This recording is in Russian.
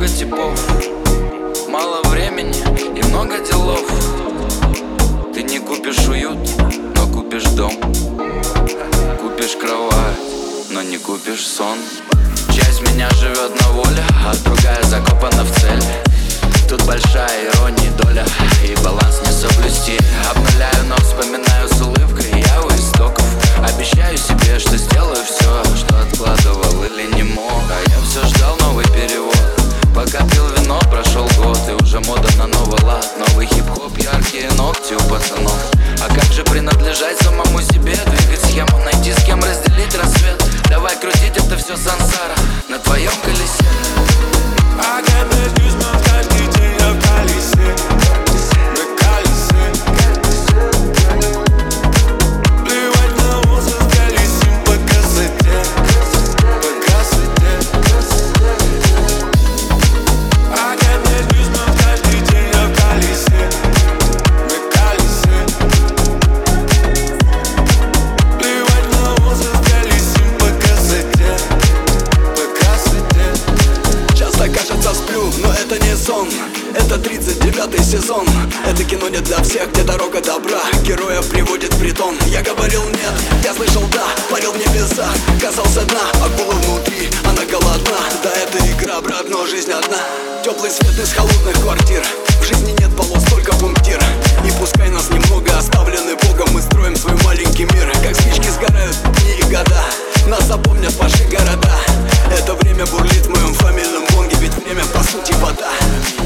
много типов, мало времени и много делов. Ты не купишь уют, но купишь дом. Купишь кровать, но не купишь сон. Часть меня живет на воле, а другая закопана в цель. Тут большая ирония, доля и баланс не соблюсти. Обнуляю, но вспоминаю с улыбкой, я у истоков. Обещаю себе, что сделаю все, что откладывал или не мог. А я все ждал новый перевод. Пока пил вино, прошел год, и уже мода на новый лад. Новый хип-хоп, яркие ногти у пацанов. А как же принадлежать самому себе? Двигать схему, найти с кем разделить рассвет. Давай крутить это все сансара на твоем колесе. Каждый день я в колесе, на колесе. Плевать на возраст, колесим по красоте, по красоте. Каждый день я в колесе, на колесе. Плевать на возраст, колесим по красоте, по красоте. Часто кажется сплю, но это не сон. Это 39-й сезон. Это кино не для всех, где дорога добра героев приводит в притон. Я говорил нет, я слышал да, парил в небесах, казался дна, акула внутри, она голодна. Да, это игра, брат, но жизнь одна. Теплый свет из холодных квартир. В жизни нет полос, только пунктир. И пускай нас немного оставлены Богом, мы строим свой маленький мир. Как спички сгорают дни и года, нас запомнят ваши города. Это время бурлит в моем фамильном бонге, ведь время по сути вода.